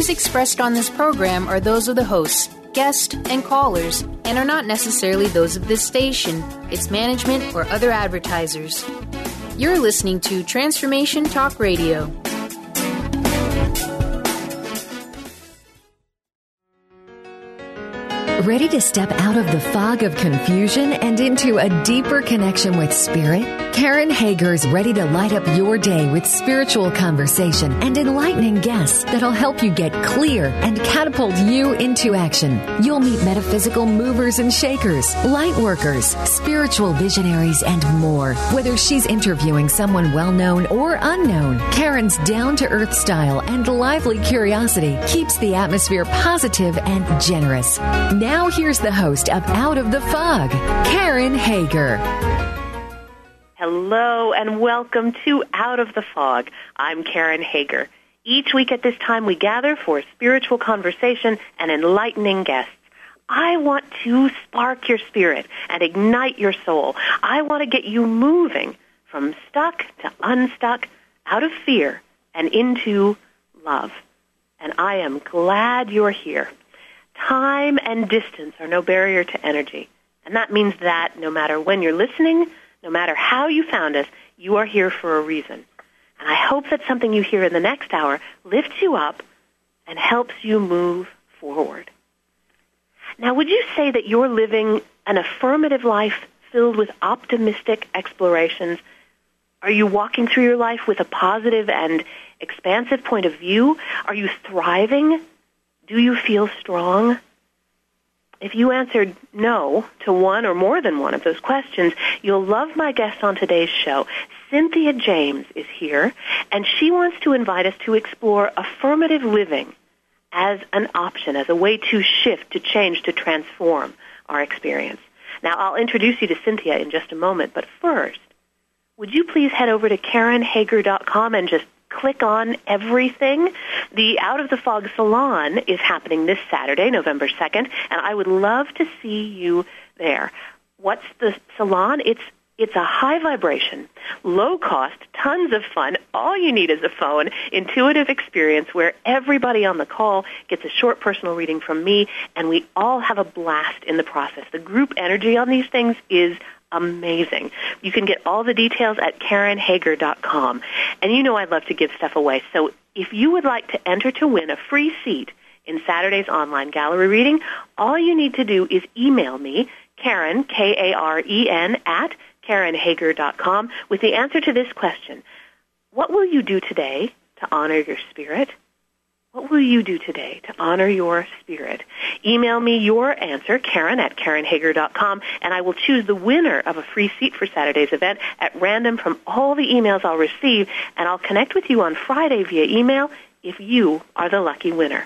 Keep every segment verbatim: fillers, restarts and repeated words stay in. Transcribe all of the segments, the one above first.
views expressed on this program are those of the hosts, guests, and callers, and are not necessarily those of this station, its management, or other advertisers. You're listening to Transformation Talk Radio. Ready to step out of the fog of confusion and into a deeper connection with Spirit? Karen Hager is ready to light up your day with spiritual conversation and enlightening guests that'll help you get clear and catapult you into action. You'll meet metaphysical movers and shakers, light workers, spiritual visionaries, and more. Whether she's interviewing someone well-known or unknown, Karen's down-to-earth style and lively curiosity keeps the atmosphere positive and generous. Now here's the host of Out of the Fog, Karen Hager. Hello and welcome to Out of the Fog. I'm Karen Hager. Each week at this time we gather for spiritual conversation and enlightening guests. I want to spark your spirit and ignite your soul. I want to get you moving from stuck to unstuck, out of fear and into love. And I am glad you're here. Time and distance are no barrier to energy. And that means that no matter when you're listening, no matter how you found us, you are here for a reason. And I hope that something you hear in the next hour lifts you up and helps you move forward. Now, would you say that you're living an affirmative life filled with optimistic explorations? Are you walking through your life with a positive and expansive point of view? Are you thriving? Do you feel strong? If you answered no to one or more than one of those questions, you'll love my guest on today's show. Cynthia James is here, and she wants to invite us to explore affirmative living as an option, as a way to shift, to change, to transform our experience. Now, I'll introduce you to Cynthia in just a moment, but first, would you please head over to Karen Hager dot com and just click on everything? The Out of the Fog Salon is happening this Saturday, November second, and I would love to see you there. What's the salon? It's it's a high vibration, low cost, tons of fun. All you need is a phone, intuitive experience where everybody on the call gets a short personal reading from me, and we all have a blast in the process. The group energy on these things is amazing. You can get all the details at Karen Hager dot com. And you know I love to give stuff away. So if you would like to enter to win a free seat in Saturday's online gallery reading, all you need to do is email me, Karen, K A R E N, at Karen Hager dot com with the answer to this question. What will you do today to honor your spirit? What will you do today to honor your spirit? Email me your answer, Karen, at Karen Hager dot com, and I will choose the winner of a free seat for Saturday's event at random from all the emails I'll receive, and I'll connect with you on Friday via email if you are the lucky winner.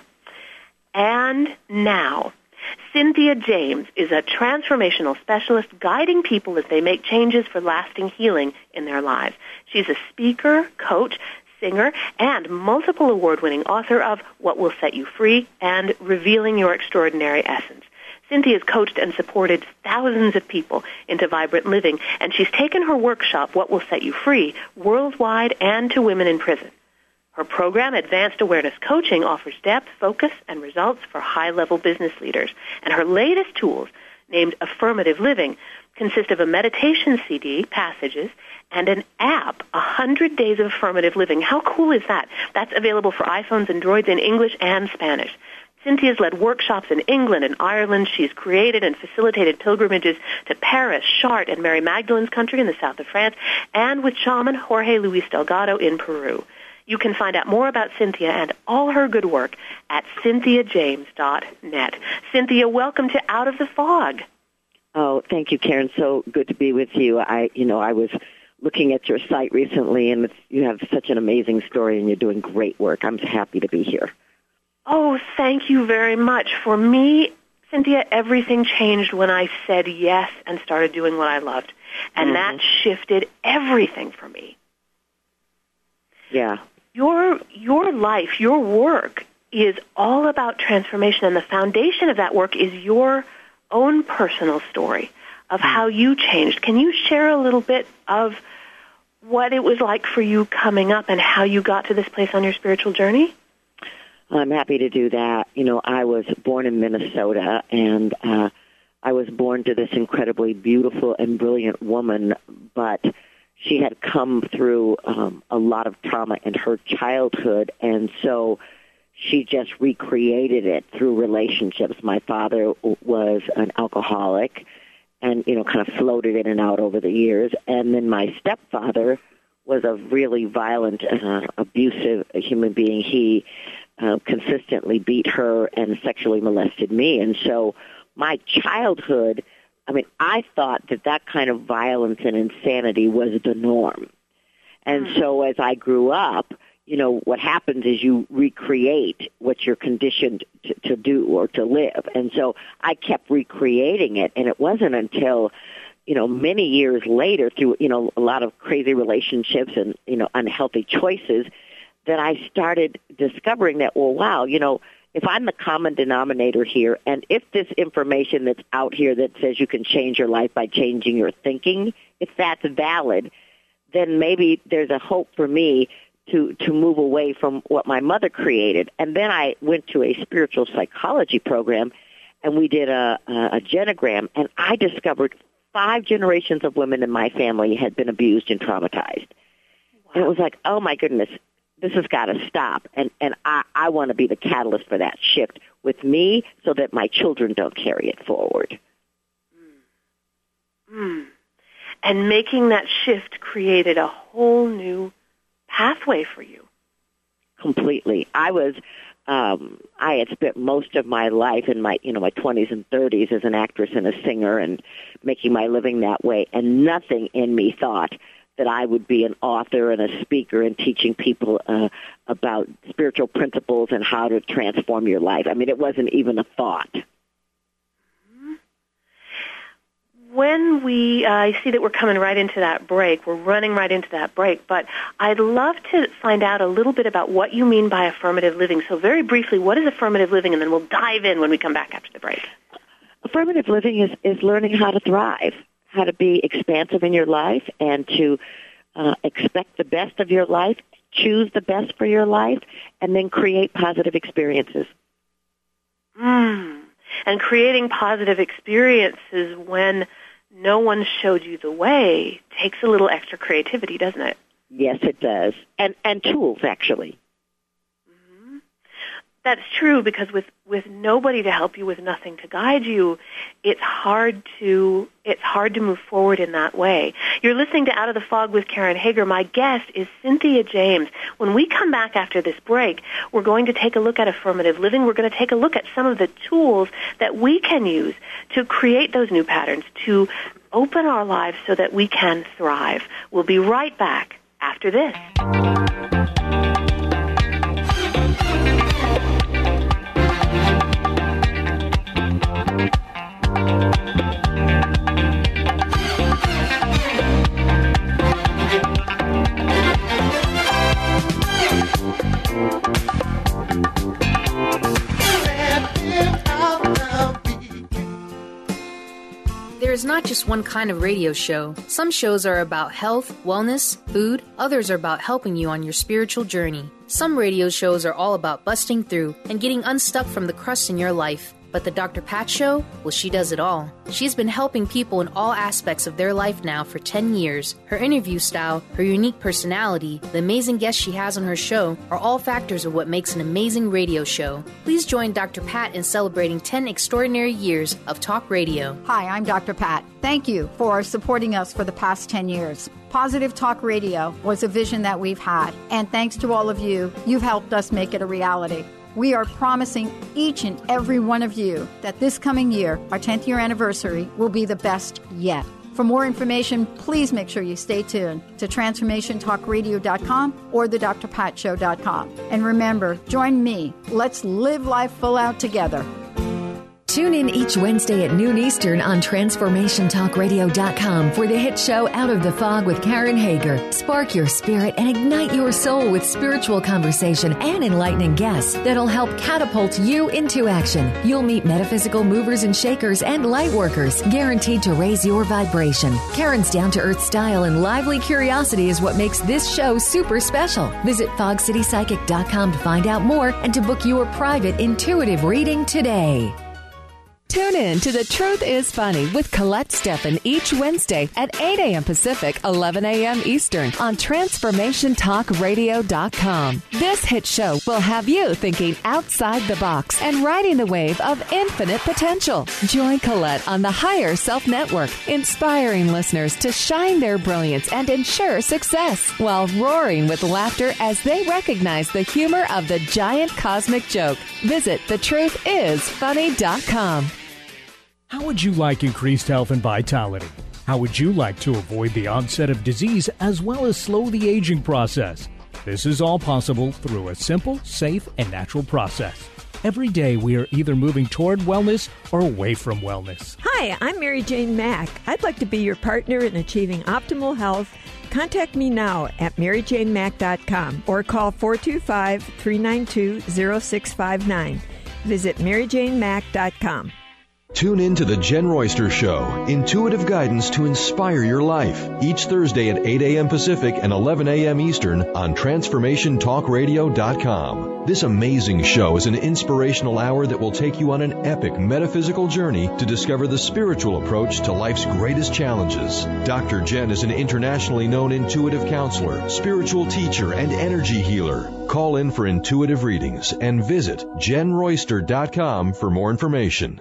And now, Cynthia James is a transformational specialist guiding people as they make changes for lasting healing in their lives. She's a speaker, coach, singer, and multiple award-winning author of What Will Set You Free and Revealing Your Extraordinary Essence. Cynthia has coached and supported thousands of people into vibrant living, and she's taken her workshop, What Will Set You Free, worldwide and to women in prison. Her program, Advanced Awareness Coaching, offers depth, focus, and results for high-level business leaders. And her latest tools, named Affirmative Living, consist of a meditation C D, Passages, and an app, one hundred Days of Affirmative Living. How cool is that? That's available for iPhones and Androids in English and Spanish. Cynthia's led workshops in England and Ireland. She's created and facilitated pilgrimages to Paris, Chartres, and Mary Magdalene's country in the south of France, and with shaman Jorge Luis Delgado in Peru. You can find out more about Cynthia and all her good work at Cynthia James dot net. Cynthia, welcome to Out of the Fog. Oh, thank you, Karen. So good to be with you. I, you know, I was looking at your site recently, and it's, you have such an amazing story, and you're doing great work. I'm happy to be here. Oh, thank you very much. For me, Cynthia, everything changed when I said yes and started doing what I loved, and mm-hmm. that shifted everything for me. Yeah. Your your life, your work is all about transformation, and the foundation of that work is your own personal story of how you changed. Can you share a little bit of what it was like for you coming up and how you got to this place on your spiritual journey? I'm happy to do that. You know, I was born in Minnesota, and uh, I was born to this incredibly beautiful and brilliant woman, but she had come through um, a lot of trauma in her childhood, and so she just recreated it through relationships. My father was an alcoholic and, you know, kind of floated in and out over the years. And then my stepfather was a really violent, uh, abusive human being. He uh, consistently beat her and sexually molested me. And so my childhood, I mean, I thought that that kind of violence and insanity was the norm. And mm. so as I grew up, you know, what happens is you recreate what you're conditioned to, to do or to live. And so I kept recreating it, and it wasn't until, you know, many years later through, you know, a lot of crazy relationships and, you know, unhealthy choices that I started discovering that, well, wow, you know, if I'm the common denominator here, and if this information that's out here that says you can change your life by changing your thinking, if that's valid, then maybe there's a hope for me to, to move away from what my mother created. And then I went to a spiritual psychology program, and we did a, a genogram, and I discovered five generations of women in my family had been abused and traumatized. Wow. And it was like, oh, my goodness, this has got to stop. And, and I, I want to be the catalyst for that shift with me so that my children don't carry it forward. Mm. Mm. And making that shift created a whole new pathway for you. Completely. I was, um, I had spent most of my life in my, you know, my twenties and thirties as an actress and a singer and making my living that way, and nothing in me thought that I would be an author and a speaker and teaching people uh, about spiritual principles and how to transform your life. I mean, it wasn't even a thought. When we, uh, I see that we're coming right into that break. We're running right into that break, but I'd love to find out a little bit about what you mean by affirmative living. So very briefly, what is affirmative living? And then we'll dive in when we come back after the break. Affirmative living is, is learning how to thrive, how to be expansive in your life, and to uh, expect the best of your life, choose the best for your life, and then create positive experiences. Mm. And creating positive experiences when no one showed you the way takes a little extra creativity, doesn't it? Yes, it does. And and tools, actually. Mm-hmm. That's true, because with, with nobody to help you, with nothing to guide you, it's hard to it's hard to move forward in that way. You're listening to Out of the Fog with Karen Hager. My guest is Cynthia James. When we come back after this break, we're going to take a look at affirmative living. We're going to take a look at some of the tools that we can use to create those new patterns, to open our lives so that we can thrive. We'll be right back after this. There is not just one kind of radio show. Some shows are about health, wellness, food. Others are about helping you on your spiritual journey. Some radio shows are all about busting through and getting unstuck from the crust in your life. But the Doctor Pat Show? Well, she does it all. She's been helping people in all aspects of their life now for ten years. Her interview style, her unique personality, the amazing guests she has on her show are all factors of what makes an amazing radio show. Please join Doctor Pat in celebrating ten extraordinary years of talk radio. Hi, I'm Doctor Pat. Thank you for supporting us for the past ten years. Positive Talk Radio was a vision that we've had, and thanks to all of you, you've helped us make it a reality. We are promising each and every one of you that this coming year, our tenth year anniversary, will be the best yet. For more information, please make sure you stay tuned to transformation talk radio dot com or the d r pat show dot com. And remember, join me. Let's live life full out together. Tune in each Wednesday at noon Eastern on transformation talk radio dot com for the hit show Out of the Fog with Karen Hager. Spark your spirit and ignite your soul with spiritual conversation and enlightening guests that'll help catapult you into action. You'll meet metaphysical movers and shakers and light workers, guaranteed to raise your vibration. Karen's down-to-earth style and lively curiosity is what makes this show super special. Visit fog city psychic dot com to find out more and to book your private intuitive reading today. Tune in to The Truth is Funny with Colette Steffen each Wednesday at eight a.m. Pacific, eleven a.m. Eastern on transformation talk radio dot com. This hit show will have you thinking outside the box and riding the wave of infinite potential. Join Colette on the Higher Self Network, inspiring listeners to shine their brilliance and ensure success while roaring with laughter as they recognize the humor of the giant cosmic joke. Visit the truth is funny dot com. How would you like increased health and vitality? How would you like to avoid the onset of disease as well as slow the aging process? This is all possible through a simple, safe, and natural process. Every day we are either moving toward wellness or away from wellness. Hi, I'm Mary Jane Mack. I'd like to be your partner in achieving optimal health. Contact me now at mary jane mack dot com or call four two five, three nine two, zero six five nine. Visit mary jane mack dot com. Tune in to the Jen Royster Show, intuitive guidance to inspire your life, each Thursday at eight a.m. Pacific and eleven a.m. Eastern on transformation talk radio dot com. This amazing show is an inspirational hour that will take you on an epic metaphysical journey to discover the spiritual approach to life's greatest challenges. Doctor Jen is an internationally known intuitive counselor, spiritual teacher, and energy healer. Call in for intuitive readings and visit jen royster dot com for more information.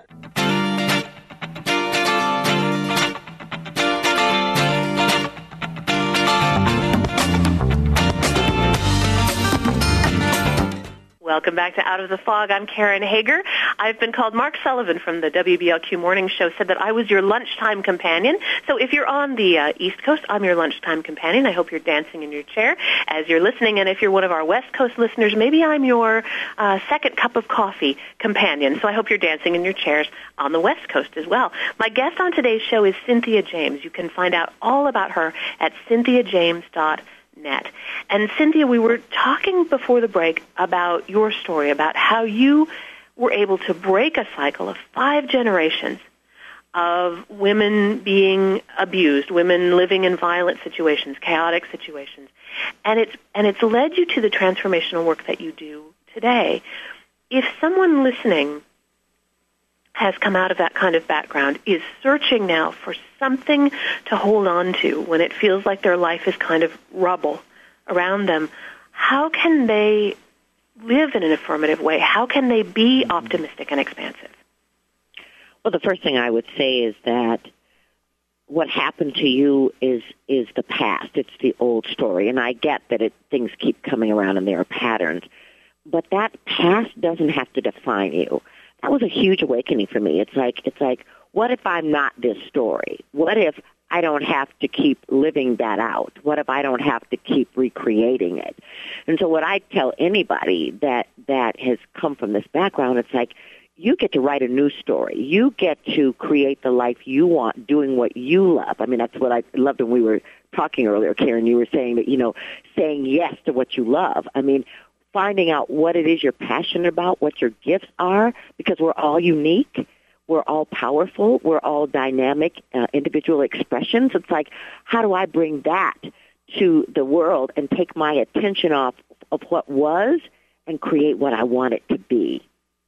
Welcome back to Out of the Fog. I'm Karen Hager. I've been called Mark Sullivan from the W B L Q Morning Show, said that I was your lunchtime companion. So if you're on the uh, East Coast, I'm your lunchtime companion. I hope you're dancing in your chair as you're listening. And if you're one of our West Coast listeners, maybe I'm your uh, second cup of coffee companion. So I hope you're dancing in your chairs on the West Coast as well. My guest on today's show is Cynthia James. You can find out all about her at cynthia james dot net. And Cynthia, we were talking before the break about your story, about how you were able to break a cycle of five generations of women being abused, women living in violent situations, chaotic situations. And it's and it's led you to the transformational work that you do today. If someone listening has come out of that kind of background, is searching now for something to hold on to when it feels like their life is kind of rubble around them, how can they live in an affirmative way? How can they be optimistic and expansive? Well, the first thing I would say is that what happened to you is is the past. It's the old story. And I get that it, things keep coming around and there are patterns. But that past doesn't have to define you. That was a huge awakening for me. It's like, it's like, what if I'm not this story? What if I don't have to keep living that out? What if I don't have to keep recreating it? And so what I tell anybody that, that has come from this background, it's like, you get to write a new story. You get to create the life you want, doing what you love. I mean, that's what I loved when we were talking earlier, Karen. You were saying that, you know, saying yes to what you love. I mean, finding out what it is you're passionate about, what your gifts are, because we're all unique. We're all powerful. We're all dynamic uh, individual expressions. It's like, how do I bring that to the world and take my attention off of what was and create what I want it to be?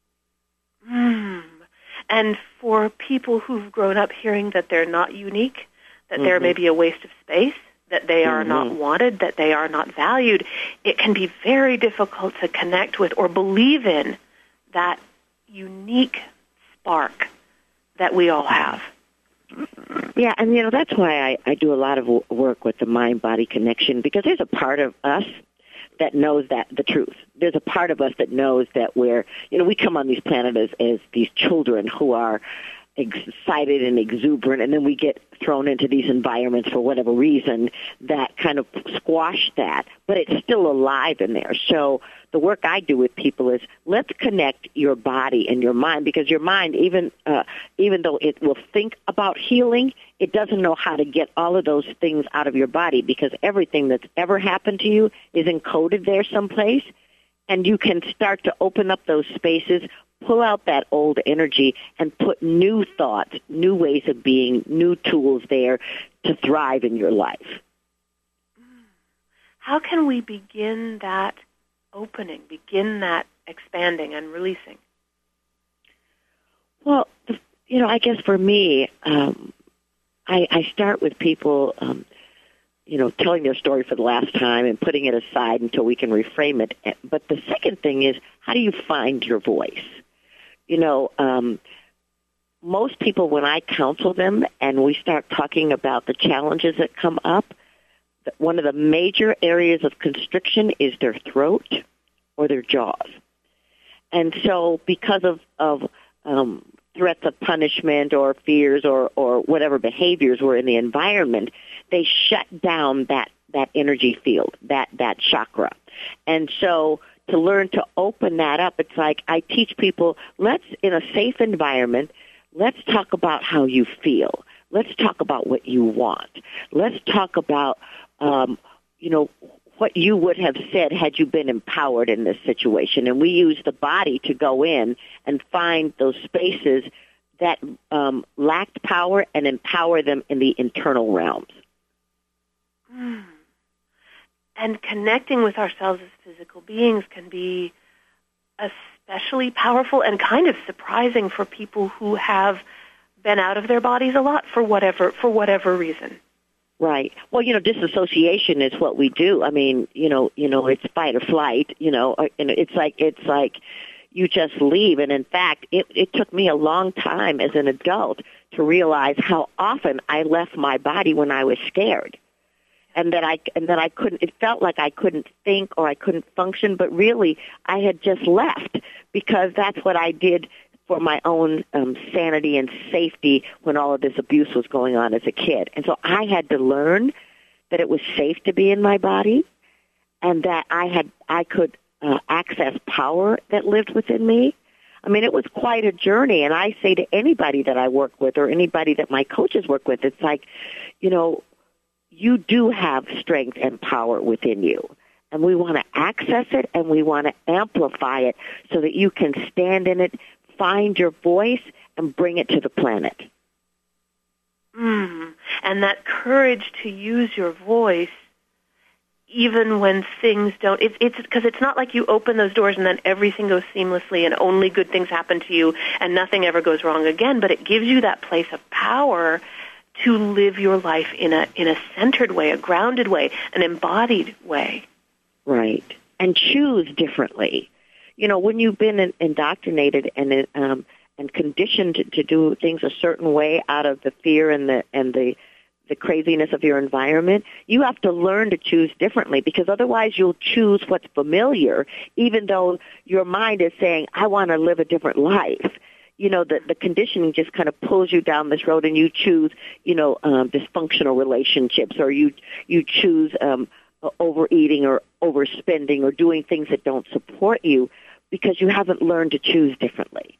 Mm. And for people who've grown up hearing that they're not unique, that mm-hmm. they're maybe a waste of space, that they are mm-hmm. not wanted, that they are not valued, it can be very difficult to connect with or believe in that unique spark that we all have. Yeah, and, you know, that's why I, I do a lot of w- work with the mind-body connection, because there's a part of us that knows that the truth. There's a part of us that knows that we're, you know, we come on these planets as, as these children who are excited and exuberant, and then we get thrown into these environments for whatever reason that kind of squash that, but it's still alive in there. So the work I do with people is let's connect your body and your mind, because your mind, even uh, even though it will think about healing, it doesn't know how to get all of those things out of your body, because everything that's ever happened to you is encoded there someplace, and you can start to open up those spaces, pull out that old energy, and put new thoughts, new ways of being, new tools there to thrive in your life. How can we begin that opening, begin that expanding and releasing? Well, you know, I guess for me, um, I, I start with people, um, you know, telling their story for the last time and putting it aside until we can reframe it. But the second thing is, how do you find your voice? You know, um, most people, when I counsel them and we start talking about the challenges that come up, one of the major areas of constriction is their throat or their jaws. And so because of, of um, threats of punishment or fears or, or whatever behaviors were in the environment, they shut down that, that energy field, that, that chakra. And so to learn to open that up, it's like I teach people, let's, in a safe environment, let's talk about how you feel. Let's talk about what you want. Let's talk about, um, you know, what you would have said had you been empowered in this situation. And we use the body to go in and find those spaces that um, lacked power and empower them in the internal realms. Mm. And connecting with ourselves as physical beings can be especially powerful and kind of surprising for people who have been out of their bodies a lot for whatever for whatever reason. Right. Well, you know, disassociation is what we do. I mean, you know, you know, it's fight or flight. You know, and it's like it's like you just leave. And in fact, it, it took me a long time as an adult to realize how often I left my body when I was scared. And that I and that I couldn't. It felt like I couldn't think or I couldn't function, but really I had just left because that's what I did for my own um, sanity and safety when all of this abuse was going on as a kid. And so I had to learn that it was safe to be in my body, and that I had I could uh, access power that lived within me. I mean, it was quite a journey. And I say to anybody that I work with or anybody that my coaches work with, it's like, you know, you do have strength and power within you. And we want to access it and we want to amplify it so that you can stand in it, find your voice, and bring it to the planet. Mm. And that courage to use your voice even when things don't, it's it's because it's not like you open those doors and then everything goes seamlessly and only good things happen to you and nothing ever goes wrong again, but it gives you that place of power to live your life in a in a centered way, a grounded way, an embodied way. Right. And choose differently. You know, when you've been indoctrinated and um, and conditioned to do things a certain way out of the fear and the and the the craziness of your environment, you have to learn to choose differently, because otherwise you'll choose what's familiar, even though your mind is saying, I want to live a different life. You know, the, the conditioning just kind of pulls you down this road, and you choose, you know, um, dysfunctional relationships, or you you choose um, overeating or overspending or doing things that don't support you because you haven't learned to choose differently.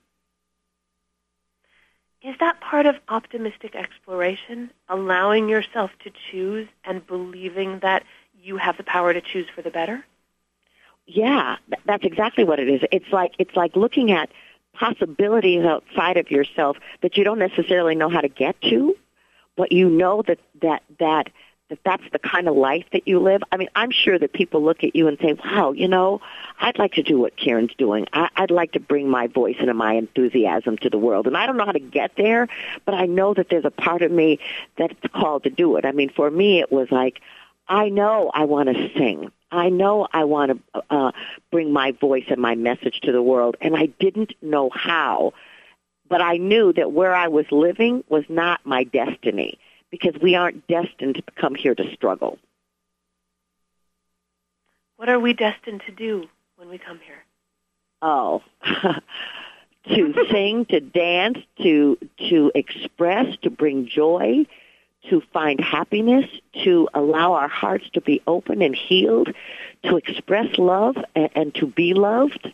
Is that part of optimistic exploration, allowing yourself to choose and believing that you have the power to choose for the better? Yeah, that's exactly what it is. It's like it's like looking at possibilities outside of yourself that you don't necessarily know how to get to, but you know that that that that that's the kind of life that you live. I mean, I'm sure that people look at you and say, wow, you know, I'd like to do what Karen's doing. I, I'd like to bring my voice and my enthusiasm to the world. And I don't know how to get there, but I know that there's a part of me that's called to do it. I mean, for me, it was like, I know I want to sing. I know I want to uh, bring my voice and my message to the world, and I didn't know how. But I knew that where I was living was not my destiny, because we aren't destined to come here to struggle. What are we destined to do when we come here? Oh, to sing, to dance, to to express, to bring joy, to find happiness, to allow our hearts to be open and healed, to express love and, and to be loved.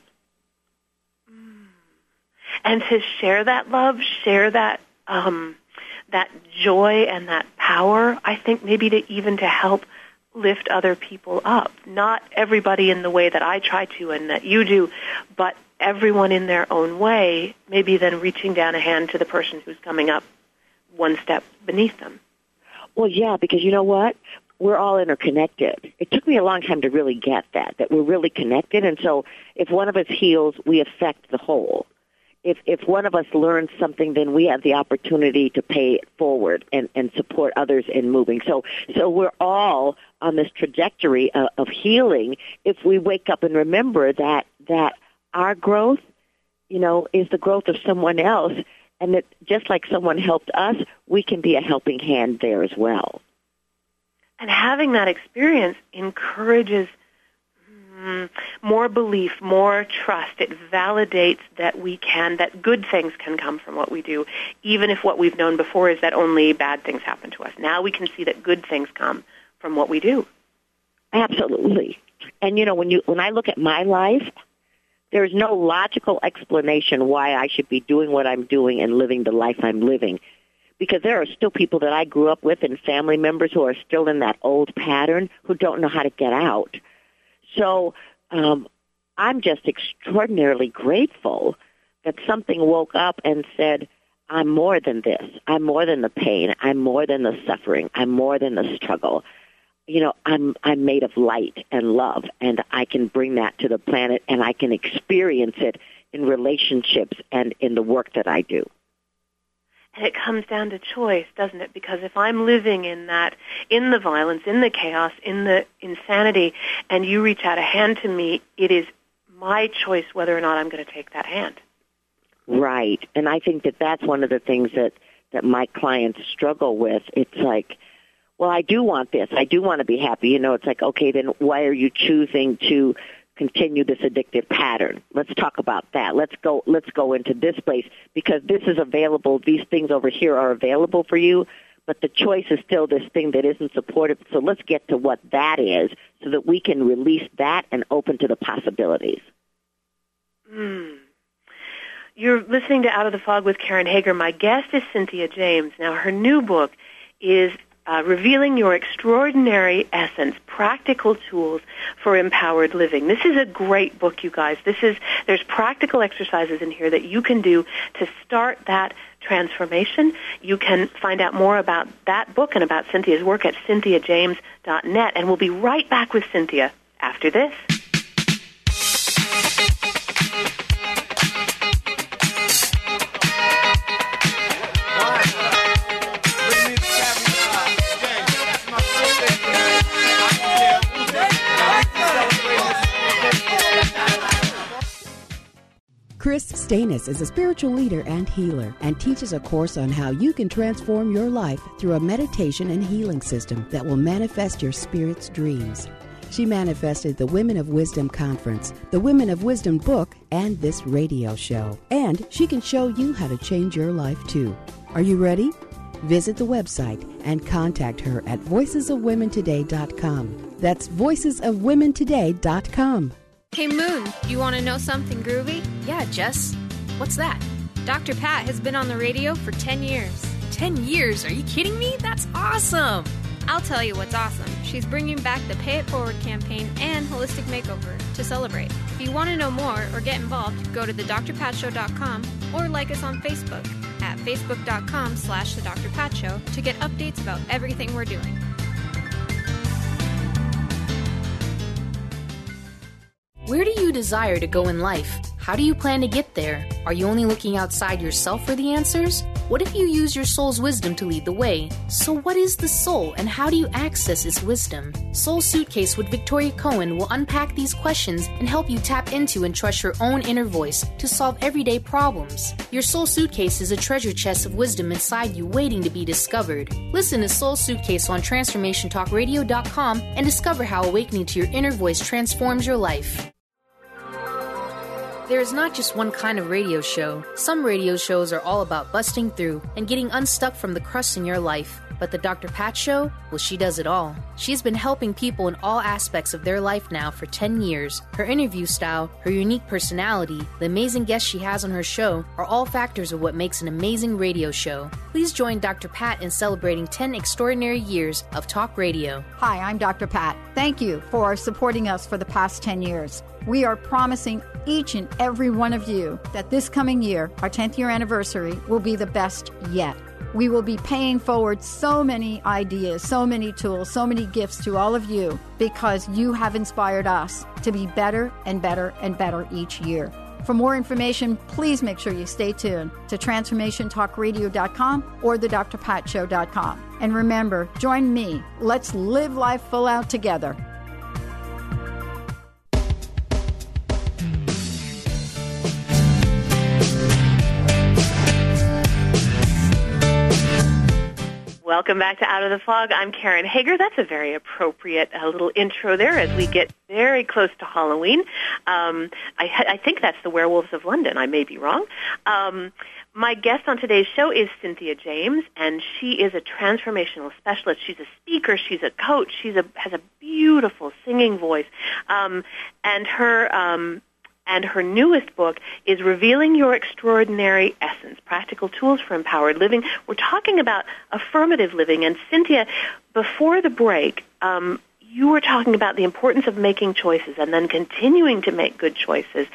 And to share that love, share that um, that joy and that power, I think maybe to even to help lift other people up. Not everybody in the way that I try to and that you do, but everyone in their own way, maybe then reaching down a hand to the person who's coming up one step beneath them. Well, yeah, because you know what? We're all interconnected. It took me a long time to really get that, that we're really connected. And so if one of us heals, we affect the whole. If if one of us learns something, then we have the opportunity to pay it forward and, and support others in moving. So so we're all on this trajectory of, of healing if we wake up and remember that that our growth, you know, is the growth of someone else, and that just like someone helped us, we can be a helping hand there as well. And having that experience encourages mm, more belief, more trust. It validates that we can, that good things can come from what we do, even if what we've known before is that only bad things happen to us. Now we can see that good things come from what we do. Absolutely. And, you know, when you when I look at my life, there's no logical explanation why I should be doing what I'm doing and living the life I'm living. Because there are still people that I grew up with and family members who are still in that old pattern who don't know how to get out. So um, I'm just extraordinarily grateful that something woke up and said, I'm more than this. I'm more than the pain. I'm more than the suffering. I'm more than the struggle. You know, I'm I'm made of light and love, and I can bring that to the planet, and I can experience it in relationships and in the work that I do. And it comes down to choice, doesn't it? Because if I'm living in that, in the violence, in the chaos, in the insanity, and you reach out a hand to me, it is my choice whether or not I'm going to take that hand. Right. And I think that that's one of the things that, that my clients struggle with. It's like, well, I do want this. I do want to be happy. You know, it's like, okay, then why are you choosing to continue this addictive pattern? Let's talk about that. Let's go, let's go into this place because this is available. These things over here are available for you, but the choice is still this thing that isn't supportive. So let's get to what that is so that we can release that and open to the possibilities. Mm. You're listening to Out of the Fog with Karen Hager. My guest is Cynthia James. Now, her new book is Uh, Revealing Your Extraordinary Essence, Practical Tools for Empowered Living. This is a great book, you guys. This is, there's practical exercises in here that you can do to start that transformation. You can find out more about that book and about Cynthia's work at cynthia james dot net. And we'll be right back with Cynthia after this. Chris Stanis is a spiritual leader and healer and teaches a course on how you can transform your life through a meditation and healing system that will manifest your spirit's dreams. She manifested the Women of Wisdom Conference, the Women of Wisdom book, and this radio show. And she can show you how to change your life too. Are you ready? Visit the website and contact her at voices of women today dot com. That's voices of women today dot com. Hey, Moon, you want to know something groovy? Yeah, Jess. What's that? Doctor Pat has been on the radio for ten years. ten years? Are you kidding me? That's awesome! I'll tell you what's awesome. She's bringing back the Pay It Forward campaign and Holistic Makeover to celebrate. If you want to know more or get involved, go to the dr pat show dot com or like us on Facebook at facebook dot com slash the Doctor Pat Show to get updates about everything we're doing. Where do you desire to go in life? How do you plan to get there? Are you only looking outside yourself for the answers? What if you use your soul's wisdom to lead the way? So what is the soul and how do you access its wisdom? Soul Suitcase with Victoria Cohen will unpack these questions and help you tap into and trust your own inner voice to solve everyday problems. Your Soul Suitcase is a treasure chest of wisdom inside you waiting to be discovered. Listen to Soul Suitcase on transformation talk radio dot com and discover how awakening to your inner voice transforms your life. There is not just one kind of radio show. Some radio shows are all about busting through and getting unstuck from the crust in your life. But the Doctor Pat Show? Well, she does it all. She's been helping people in all aspects of their life now for ten years. Her interview style, her unique personality, the amazing guests she has on her show are all factors of what makes an amazing radio show. Please join Doctor Pat in celebrating ten extraordinary years of talk radio. Hi, I'm Doctor Pat. Thank you for supporting us for the past ten years. We are promising each and every one of you that this coming year, our tenth year anniversary, will be the best yet. We will be paying forward so many ideas, so many tools, so many gifts to all of you because you have inspired us to be better and better and better each year. For more information, please make sure you stay tuned to transformation talk radio dot com or the dr pat show dot com. And remember, join me. Let's live life full out together. Welcome back to Out of the Fog. I'm Karen Hager. That's a very appropriate uh, little intro there as we get very close to Halloween. Um, I, I think that's the Werewolves of London. I may be wrong. Um, my guest on today's show is Cynthia James, and she is a transformational specialist. She's a speaker. She's a coach. She's a has a beautiful singing voice. Um, and her... Um, And her newest book is Revealing Your Extraordinary Essence, Practical Tools for Empowered Living. We're talking about affirmative living. And Cynthia, before the break, um, you were talking about the importance of making choices and then continuing to make good choices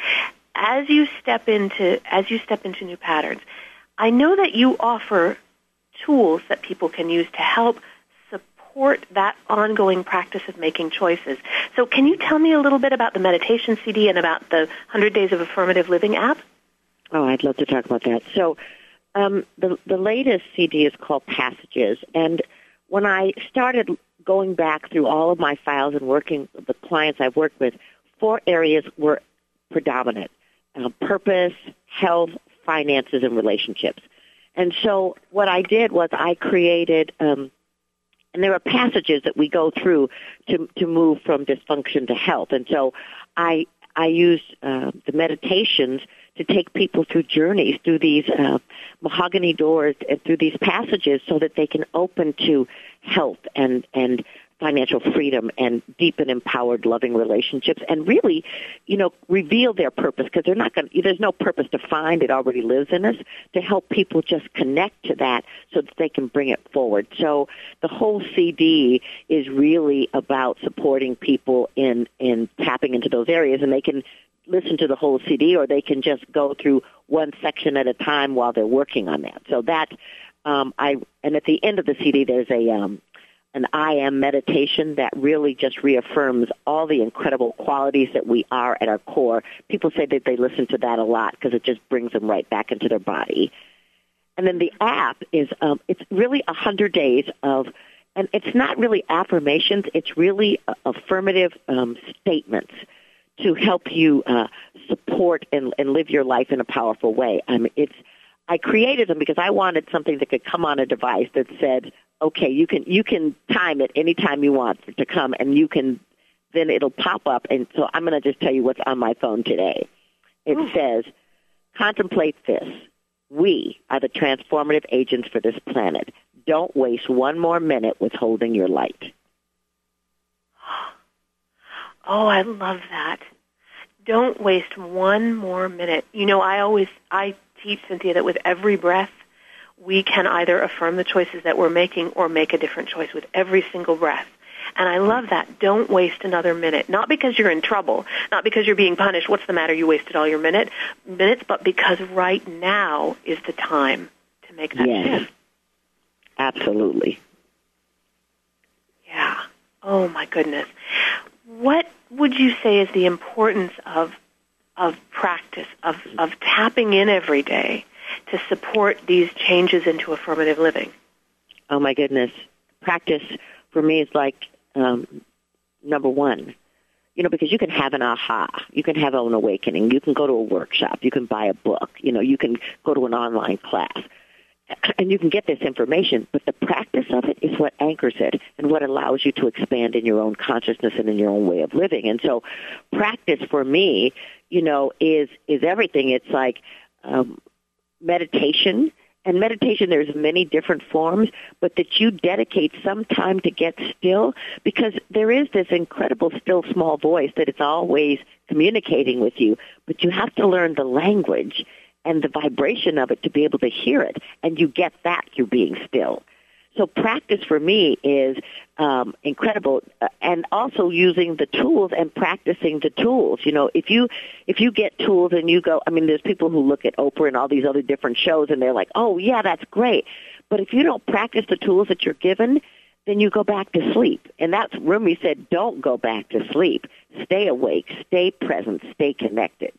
as you step into as you step into new patterns. I know that you offer tools that people can use to help support that ongoing practice of making choices. So can you tell me a little bit about the meditation C D and about the one hundred Days of Affirmative Living app? Oh, I'd love to talk about that. So um, the, the latest C D is called Passages. And when I started going back through all of my files and working with the clients I've worked with, four areas were predominant: uh, purpose, health, finances, and relationships. And so what I did was I created... Um, And there are passages that we go through to to move from dysfunction to health. And so I I use uh, the meditations to take people through journeys, through these uh, mahogany doors and through these passages so that they can open to health and, and financial freedom and deep and empowered loving relationships and really, you know, reveal their purpose because they're not going to, there's no purpose to find. It already lives in us to help people just connect to that so that they can bring it forward. So the whole C D is really about supporting people in, in tapping into those areas, and they can listen to the whole C D or they can just go through one section at a time while they're working on that. So that, um, I, and at the end of the C D, there's a, um, an I am meditation that really just reaffirms all the incredible qualities that we are at our core. People say that they listen to that a lot because it just brings them right back into their body. And then the app is, um, it's really one hundred days of, and it's not really affirmations, it's really uh, affirmative um, statements to help you uh, support and, and live your life in a powerful way. I mean, it's, I created them because I wanted something that could come on a device that said, okay, you can you can time it anytime you want for it to come, and you can then it'll pop up. And so I'm going to just tell you what's on my phone today. It oh. says, contemplate this. We are the transformative agents for this planet. Don't waste one more minute withholding your light. Oh, I love that. Don't waste one more minute. You know, I always I teach Cynthia that with every breath, we can either affirm the choices that we're making or make a different choice with every single breath. And I love that. Don't waste another minute. Not because you're in trouble, not because you're being punished. What's the matter? You wasted all your minute, minutes, but because right now is the time to make that yes. shift. Absolutely. Yeah. Oh, my goodness. What would you say is the importance of of practice, of, of tapping in every day to support these changes into affirmative living? Oh, my goodness. Practice for me is like um, number one, you know, because you can have an aha. You can have an awakening. You can go to a workshop. You can buy a book. You know, you can go to an online class. and you can get this information, but the practice of it is what anchors it and what allows you to expand in your own consciousness and in your own way of living. And so practice for me, you know, is is everything. It's like um, meditation. And meditation, there's many different forms, but that you dedicate some time to get still, because there is this incredible still small voice that it's always communicating with you, but you have to learn the language and the vibration of it to be able to hear it, and you get that through being still. So practice for me is um, incredible, uh, and also using the tools and practicing the tools. You know, if you if you get tools and you go, I mean, there's people who look at Oprah and all these other different shows, and they're like, oh, yeah, that's great. But if you don't practice the tools that you're given, then you go back to sleep. And that's, Rumi said, don't go back to sleep. Stay awake, stay present, stay connected.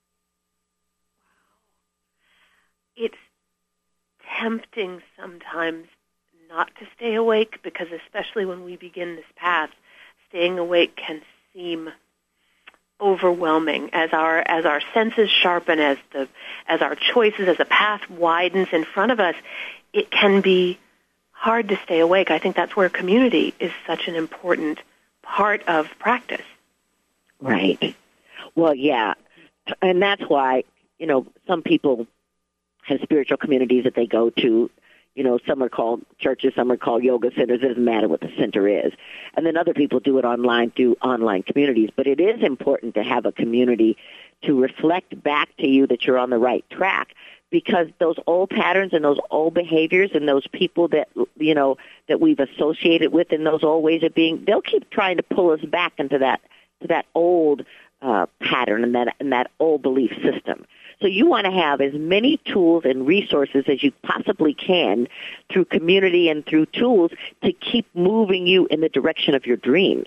It's tempting sometimes not to stay awake, because especially when we begin this path, staying awake can seem overwhelming as our as our senses sharpen, as the as our choices, as the path widens in front of us. It can be hard to stay awake. I think that's where community is such an important part of practice. Right. Well, yeah, and that's why, you know, some people have spiritual communities that they go to. You know, some are called churches, some are called yoga centers. It doesn't matter what the center is. And then other people do it online through online communities. But it is important to have a community to reflect back to you that you're on the right track, because those old patterns and those old behaviors and those people that, you know, that we've associated with in those old ways of being, they'll keep trying to pull us back into that to that old uh, pattern and that and that old belief system. So you want to have as many tools and resources as you possibly can through community and through tools to keep moving you in the direction of your dreams.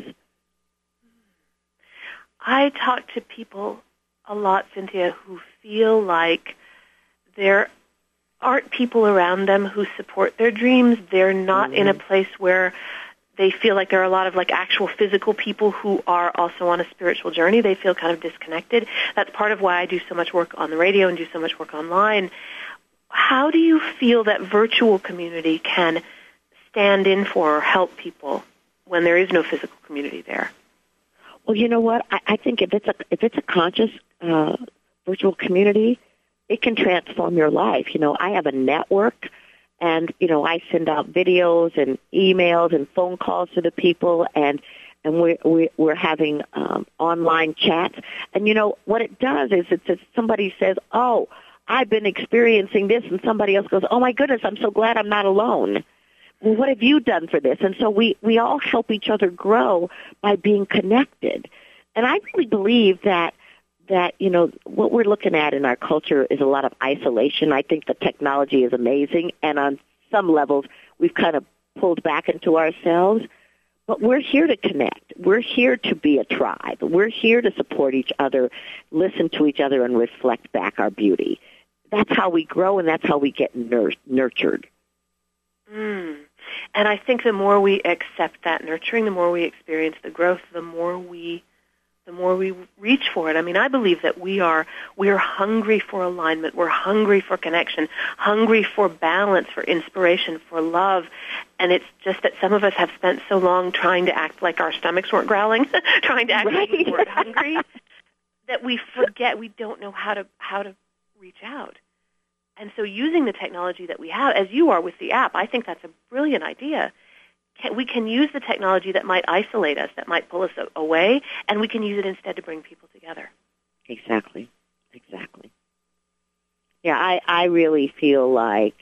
I talk to people a lot, Cynthia, who feel like there aren't people around them who support their dreams. They're not mm-hmm. in a place where they feel like there are a lot of like actual physical people who are also on a spiritual journey. They feel kind of disconnected. That's part of why I do so much work on the radio and do so much work online. How do you feel that virtual community can stand in for or help people when there is no physical community there? Well, you know what? I, I think if it's a if it's a conscious uh, virtual community, it can transform your life. You know, I have a network. And, you know, I send out videos and emails and phone calls to the people, and and we're, we're, we're having um, online chats. And, you know, what it does is it's if somebody says, oh, I've been experiencing this, and somebody else goes, oh, my goodness, I'm so glad I'm not alone. Well, what have you done for this? And so we, we all help each other grow by being connected. And I really believe that that, you know, what we're looking at in our culture is a lot of isolation. I think the technology is amazing, and on some levels we've kind of pulled back into ourselves. But we're here to connect. We're here to be a tribe. We're here to support each other, listen to each other, and reflect back our beauty. That's how we grow, and that's how we get nur- nurtured. Mm. And I think the more we accept that nurturing, the more we experience the growth, the more we the more we reach for it. I mean, I believe that we are we are hungry for alignment. We're hungry for connection, hungry for balance, for inspiration, for love. And it's just that some of us have spent so long trying to act like our stomachs weren't growling, trying to act right. like we weren't hungry, that we forget we don't know how to how to reach out. And so using the technology that we have, as you are with the app, I think that's a brilliant idea. We can use the technology that might isolate us, that might pull us away, and we can use it instead to bring people together. Exactly. Exactly. Yeah, I, I really feel like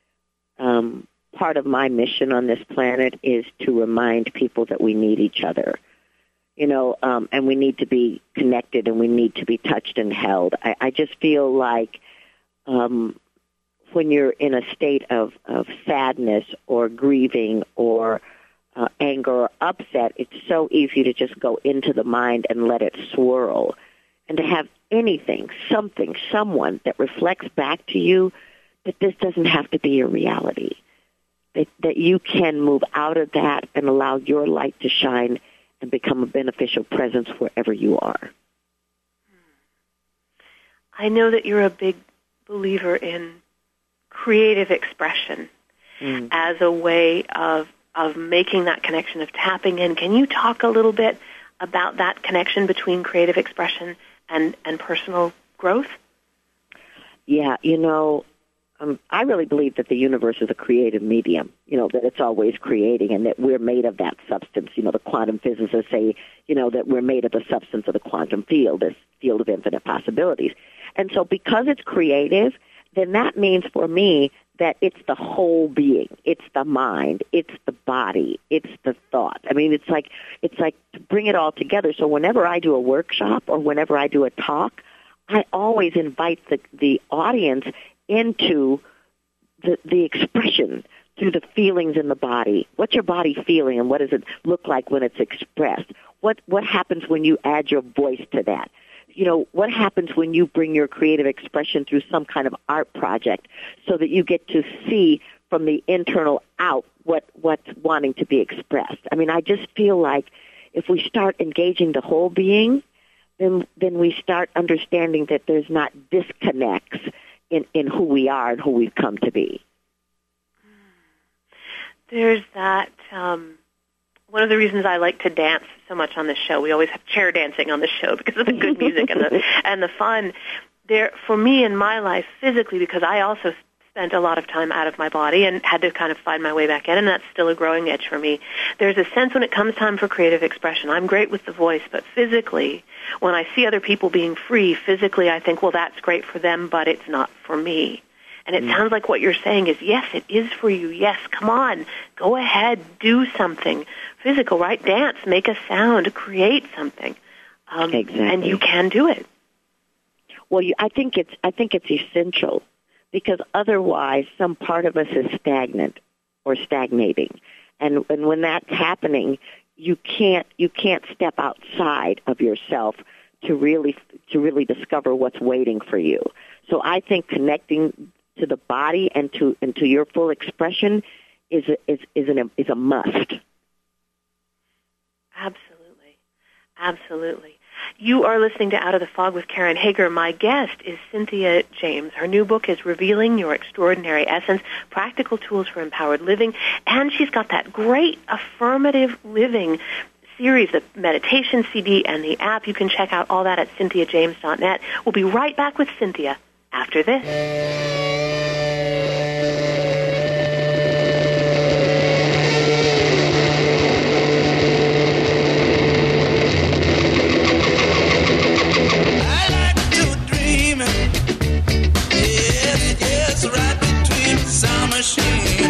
um, part of my mission on this planet is to remind people that we need each other. You know, um, and we need to be connected, and we need to be touched and held. I, I just feel like um, when you're in a state of, of sadness or grieving or uh, anger or upset, it's so easy to just go into the mind and let it swirl. And to have anything, something, someone that reflects back to you that this doesn't have to be your reality, that, that you can move out of that and allow your light to shine and become a beneficial presence wherever you are. I know that you're a big believer in creative expression mm. as a way of of making that connection, of tapping in. Can you talk a little bit about that connection between creative expression and, and personal growth? Yeah, you know, um, I really believe that the universe is a creative medium, you know, that it's always creating and that we're made of that substance. You know, the quantum physicists say, you know, that we're made of the substance of the quantum field, this field of infinite possibilities. And so because it's creative, then that means for me that it's the whole being. It's the mind. It's the body. It's the thought. I mean, it's like it's like to bring it all together. So whenever I do a workshop or whenever I do a talk, I always invite the, the audience into the, the expression through the feelings in the body. What's your body feeling and what does it look like when it's expressed? What what happens when you add your voice to that? You know, what happens when you bring your creative expression through some kind of art project so that you get to see from the internal out what what's wanting to be expressed? I mean, I just feel like if we start engaging the whole being, then then we start understanding that there's not disconnects in, in who we are and who we've come to be. There's that... Um One of the reasons I like to dance so much on this show, we always have chair dancing on the show because of the good music and the and the fun. There, for me in my life, physically, because I also spent a lot of time out of my body and had to kind of find my way back in, and that's still a growing edge for me. There's a sense when it comes time for creative expression. I'm great with the voice, but physically, when I see other people being free, physically I think, well, that's great for them, but it's not for me. And it sounds like what you're saying is, yes, it is for you. Yes, come on. Go ahead. Do something physical, right? Dance, make a sound, create something. Um, exactly. And you can do it. Well, you, I think it's I think it's essential because otherwise some part of us is stagnant or stagnating. And and when that's happening, you can't you can't step outside of yourself to really to really discover what's waiting for you. So I think connecting to the body and to and to your full expression is a, is is an is a must. Absolutely, absolutely. You are listening to Out of the Fog with Karen Hager. My guest is Cynthia James. Her new book is Revealing Your Extraordinary Essence: Practical Tools for Empowered Living, and she's got that great affirmative living series, the meditation C D and the app. You can check out all that at cynthia james dot net. We'll be right back with Cynthia after this. Machine.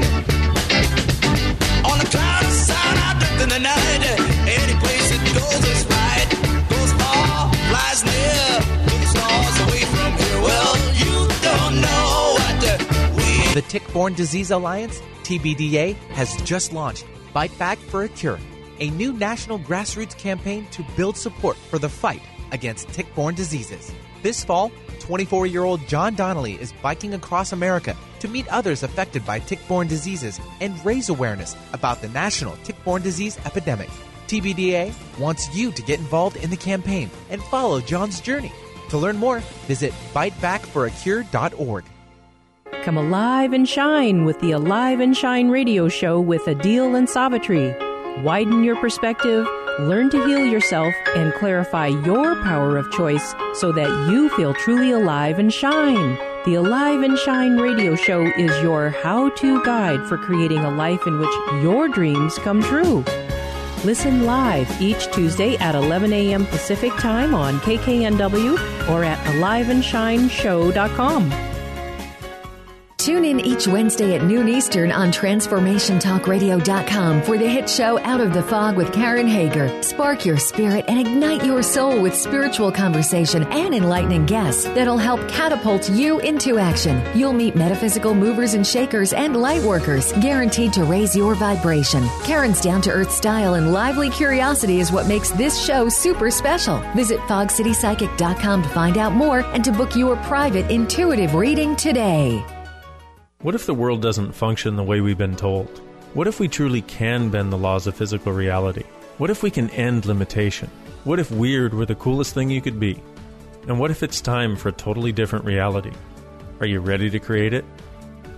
On the cloud of sound, I drift in the night. Any place it goes is right. Goes far, flies near, moves stars away from here. Well, you don't know what we... The Tick-Borne Disease Alliance, T B D A, has just launched Fight Back for a Cure, a new national grassroots campaign to build support for the fight against tick-borne diseases. This fall, twenty-four-year-old John Donnelly is biking across America to meet others affected by tick-borne diseases and raise awareness about the national tick-borne disease epidemic. T B D A wants you to get involved in the campaign and follow John's journey. To learn more, visit fight back for a cure dot org. Come alive and shine with the Alive and Shine radio show with Adil and Savitri. Widen your perspective, learn to heal yourself, and clarify your power of choice so that you feel truly alive and shine. The Alive and Shine radio show is your how-to guide for creating a life in which your dreams come true. Listen live each Tuesday at eleven a.m. Pacific Time on K K N W or at alive and shine show dot com. Tune in each Wednesday at noon Eastern on transformation talk radio dot com for the hit show Out of the Fog with Karen Hager. Spark your spirit and ignite your soul with spiritual conversation and enlightening guests that'll help catapult you into action. You'll meet metaphysical movers and shakers and light workers guaranteed to raise your vibration. Karen's down-to-earth style and lively curiosity is what makes this show super special. Visit fog city psychic dot com to find out more and to book your private intuitive reading today. What if the world doesn't function the way we've been told? What if we truly can bend the laws of physical reality? What if we can end limitation? What if weird were the coolest thing you could be? And what if it's time for a totally different reality? Are you ready to create it?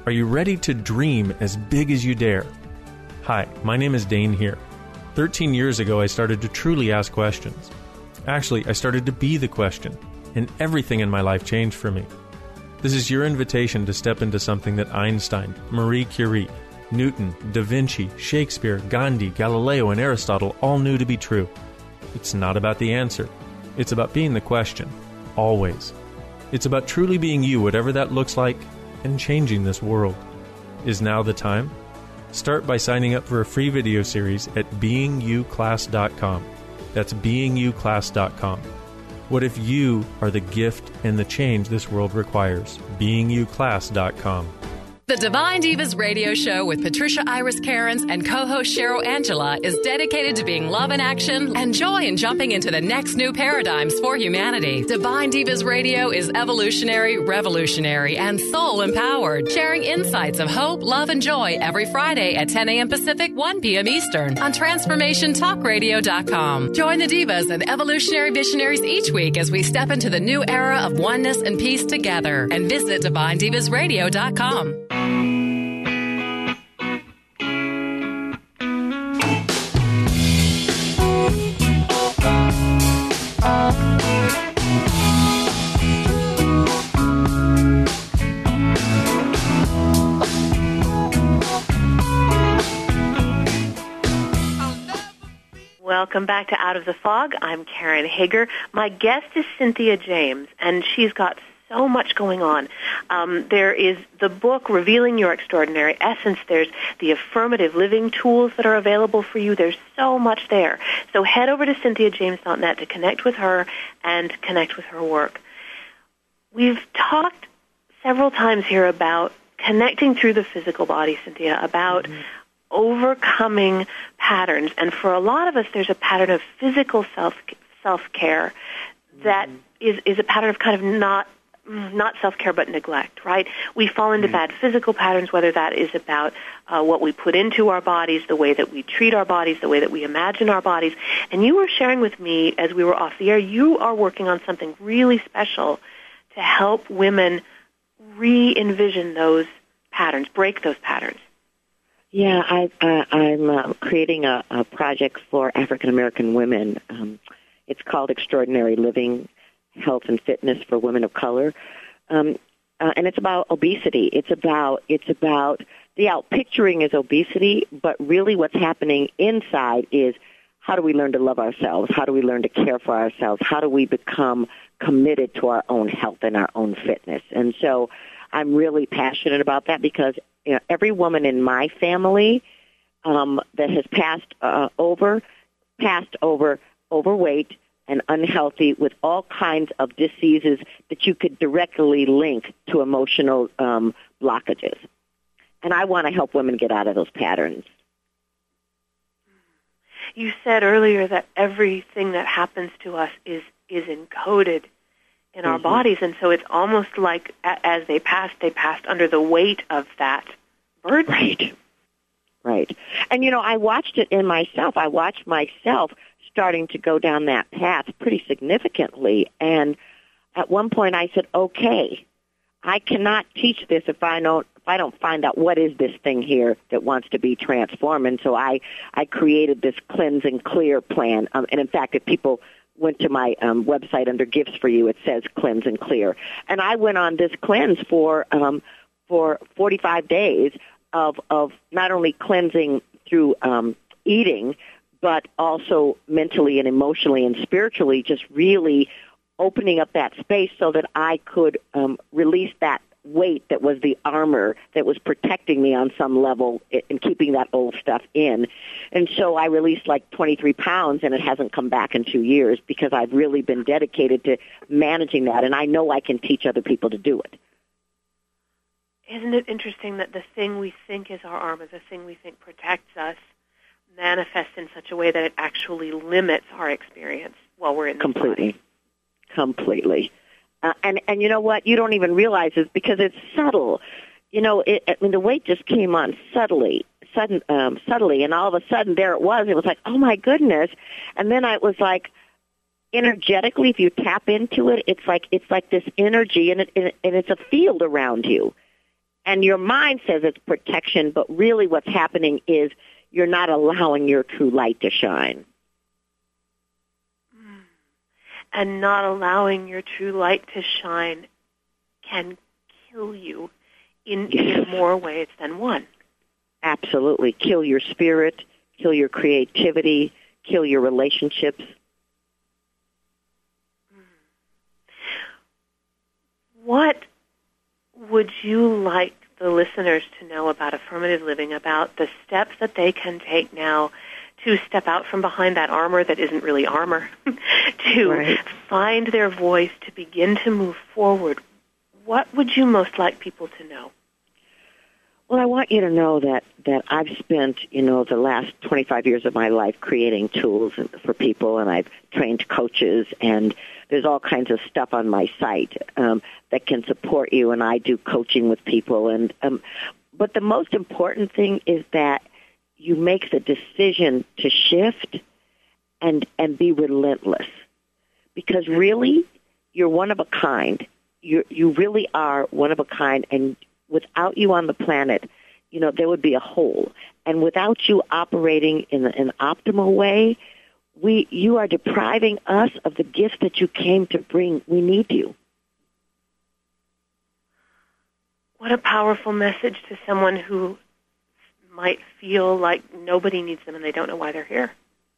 Are you ready to dream as big as you dare? Hi, my name is Dane here. thirteen years ago, I started to truly ask questions. Actually, I started to be the question, and everything in my life changed for me. This is your invitation to step into something that Einstein, Marie Curie, Newton, Da Vinci, Shakespeare, Gandhi, Galileo, and Aristotle all knew to be true. It's not about the answer. It's about being the question, always. It's about truly being you, whatever that looks like, and changing this world. Is now the time? Start by signing up for a free video series at being you class dot com. That's being you class dot com. What if you are the gift and the change this world requires? being you class dot com. The Divine Divas Radio Show with Patricia Iris Cairns and co-host Cheryl Angela is dedicated to being love in action and joy in jumping into the next new paradigms for humanity. Divine Divas Radio is evolutionary, revolutionary, and soul-empowered, sharing insights of hope, love, and joy every Friday at ten a.m. Pacific, one p.m. Eastern on transformation talk radio dot com. Join the divas and evolutionary visionaries each week as we step into the new era of oneness and peace together, and visit divine divas radio dot com. Welcome back to Out of the Fog. I'm Karen Hager. My guest is Cynthia James, and she's got so much going on. Um, there is the book, Revealing Your Extraordinary Essence. There's the affirmative living tools that are available for you. There's so much there. So head over to cynthia james dot net to connect with her and connect with her work. We've talked several times here about connecting through the physical body, Cynthia, about mm-hmm. overcoming patterns. And for a lot of us, there's a pattern of physical self self-care that mm-hmm. is, is a pattern of kind of not not self-care but neglect, right? We fall into mm-hmm. bad physical patterns, whether that is about uh, what we put into our bodies, the way that we treat our bodies, the way that we imagine our bodies. And you were sharing with me as we were off the air, you are working on something really special to help women re-envision those patterns, break those patterns. Yeah, I, uh, I'm uh, creating a, a project for African-American women. Um, it's called Extraordinary Living, Health and Fitness for Women of Color, um, uh, and it's about obesity. It's about it's about the out picturing is obesity, but really what's happening inside is how do we learn to love ourselves? How do we learn to care for ourselves? How do we become committed to our own health and our own fitness? And so I'm really passionate about that because you know, every woman in my family um, that has passed uh, over, passed over overweight and unhealthy with all kinds of diseases that you could directly link to emotional um, blockages. And I want to help women get out of those patterns. You said earlier that everything that happens to us is, is encoded in our mm-hmm. bodies, and so it's almost like a, as they passed, they passed under the weight of that burden. Right. Right. And, you know, I watched it in myself. I watched myself starting to go down that path pretty significantly. And at one point I said, okay, I cannot teach this if I don't if I don't find out what is this thing here that wants to be transformed. And so I, I created this Cleanse and Clear plan. Um, and in fact, if people went to my um, website under Gifts for You, it says Cleanse and Clear. And I went on this cleanse for um, for forty-five days of, of not only cleansing through um, eating, but also mentally and emotionally and spiritually, just really opening up that space so that I could um, release that weight that was the armor that was protecting me on some level and keeping that old stuff in. And so I released like twenty-three pounds, and it hasn't come back in two years because I've really been dedicated to managing that, and I know I can teach other people to do it. Isn't it interesting that the thing we think is our armor, the thing we think protects us, manifests in such a way that it actually limits our experience while we're in the Completely. Body? Completely. Uh, and, and you know what? You don't even realize this because it's subtle. You know, it, I mean, the weight just came on subtly, sudden, um, subtly, and all of a sudden there it was. It was like, oh, my goodness. And then I was like, energetically, if you tap into it, it's like it's like this energy, and, it, and it's a field around you. and your mind says it's protection, but really what's happening is you're not allowing your true light to shine. And not allowing your true light to shine can kill you in, Yes. in more ways than one. Absolutely. Kill your spirit, kill your creativity, kill your relationships. What would you like the listeners to know about affirmative living, about the steps that they can take now to step out from behind that armor that isn't really armor, to Right. find their voice, to begin to move forward? What would you most like people to know? Well, I want you to know that, that I've spent, you know, the last twenty-five years of my life creating tools for people, and I've trained coaches, and there's all kinds of stuff on my site um, that can support you, and I do coaching with people. And um, but the most important thing is that you make the decision to shift and and be relentless, because really, you're one of a kind. You you really are one of a kind, and without you on the planet, you know, there would be a hole. And without you operating in an optimal way, we you are depriving us of the gift that you came to bring. We need you. What a powerful message to someone who might feel like nobody needs them and they don't know why they're here.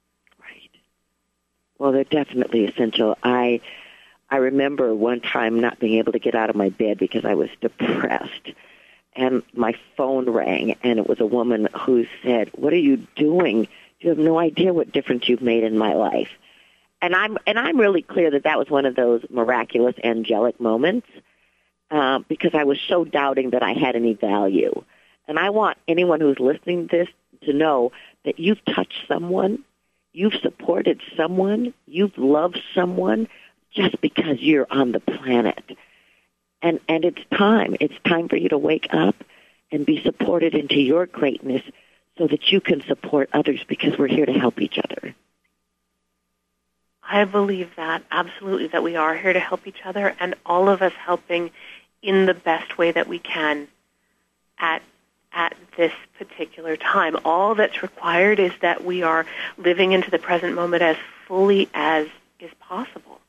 Well, they're definitely essential. I I remember one time not being able to get out of my bed because I was depressed. And my phone rang, and it was a woman who said, "What are you doing? You have no idea what difference you've made in my life." And I'm and I'm really clear that that was one of those miraculous angelic moments uh, because I was so doubting that I had any value. And I want anyone who's listening to this to know that you've touched someone, you've supported someone, you've loved someone just because you're on the planet. And and it's time. It's time for you to wake up and be supported into your greatness so that you can support others, because we're here to help each other. I believe that, absolutely, that we are here to help each other, and all of us helping in the best way that we can at at this particular time. All that's required is that we are living into the present moment as fully as is possible.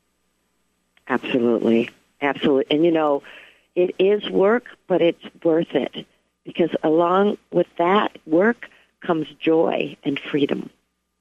Absolutely. Absolutely. And, you know, it is work, but it's worth it, because along with that work comes joy and freedom.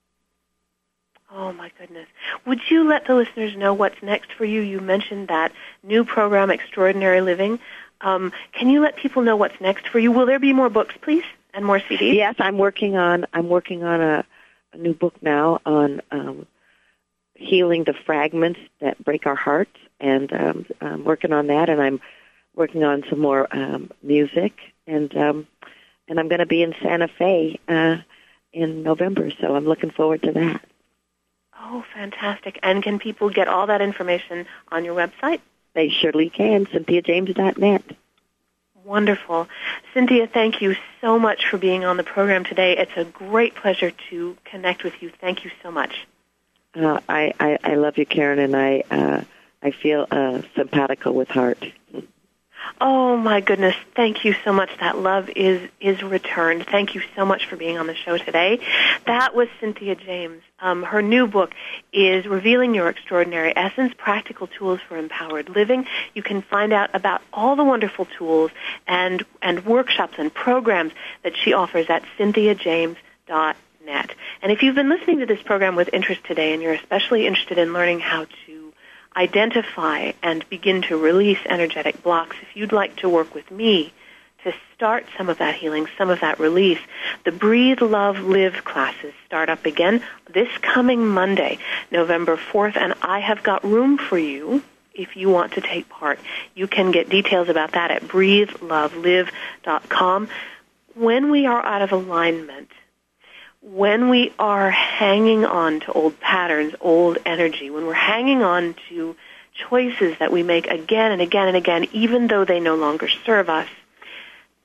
Oh, my goodness. Would you let the listeners know what's next for you? You mentioned that new program, Extraordinary Living. Um, can you let people know what's next for you? Will there be more books, please, and more C Ds? Yes, I'm working on I'm working on a, a new book now on um, healing the fragments that break our hearts, and um, I'm working on that, and I'm working on some more um, music, and um, and I'm going to be in Santa Fe uh, in November, so I'm looking forward to that. Oh, fantastic. And can people get all that information on your website? They surely can, cynthia james dot net. Wonderful. Cynthia, thank you so much for being on the program today. It's a great pleasure to connect with you. Thank you so much. Uh, I, I, I love you, Karen, and I uh, I feel uh, simpatico with heart. Oh, my goodness. Thank you so much. That love is, is returned. Thank you so much for being on the show today. That was Cynthia James. Um, her new book is Revealing Your Extraordinary Essence, Practical Tools for Empowered Living. You can find out about all the wonderful tools and, and workshops and programs that she offers at cynthia james dot net. And if you've been listening to this program with interest today, and you're especially interested in learning how to identify and begin to release energetic blocks, if you'd like to work with me to start some of that healing, some of that release, the Breathe, Love, Live classes start up again this coming Monday, November fourth, and I have got room for you if you want to take part. You can get details about that at breathe love live dot com. When we are out of alignment, when we are hanging on to old patterns, old energy, when we're hanging on to choices that we make again and again and again, even though they no longer serve us,